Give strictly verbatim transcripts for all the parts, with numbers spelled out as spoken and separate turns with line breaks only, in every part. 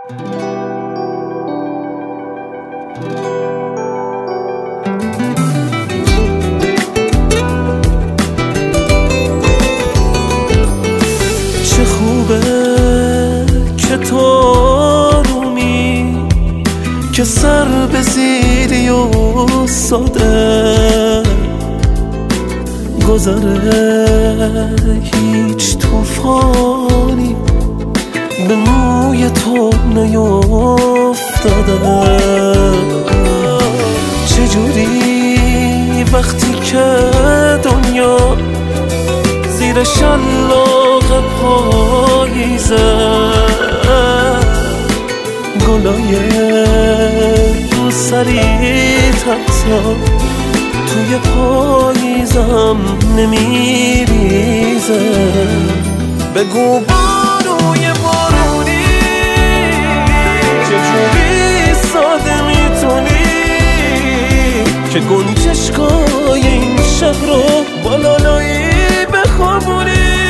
چه خوبه که تو آرومی، که سر به زیری و ساده گذره هیچ توفانی به موی تو نیفتاده. چجوری وقتی که دنیا زیر شلاق پاییزه، گلای رو سریت حتی توی پاییزم نمیریزه. بگو بانوی بارونی چجوری ساده میتونی که گنجشکای این شهر رو با لالایی بخوابونی.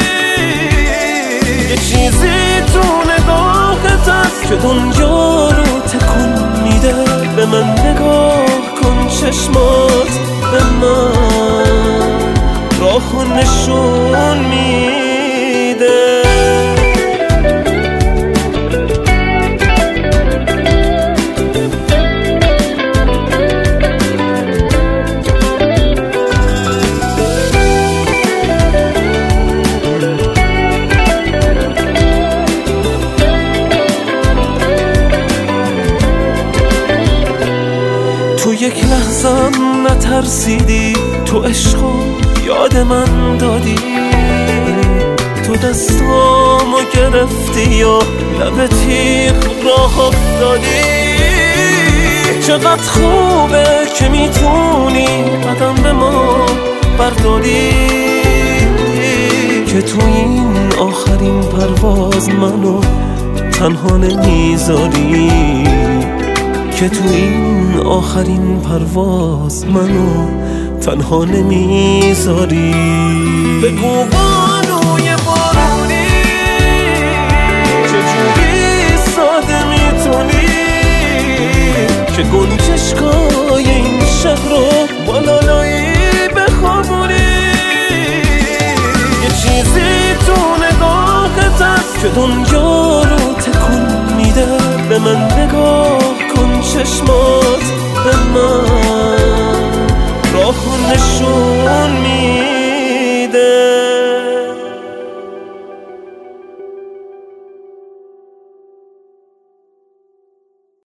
یه چیزی تو نگاهت هست که دنیا رو تکون میده. به من نگاه کن، چشمات به من راهو نشون میده. تو یک لحظم نترسیدی، تو عشقو یاد من دادی، تو دستامو گرفتی یا لب تیغ راه افتادی. چقدر خوبه که میتونی قدم به ما برداری، که تو این آخرین پرواز منو تنها نمیذاری، که تو این آخرین پرواز منو تنها نمیذاری. بگو بانوی بارونی چجوری ساده میتونی که گنجشکای این شهر رو با لالایی بخوابونی. یه چیزی تو نگاهت هست که دنیا رو تکون میده. به من نگاه کن، چشمات به من راهو نشون میده.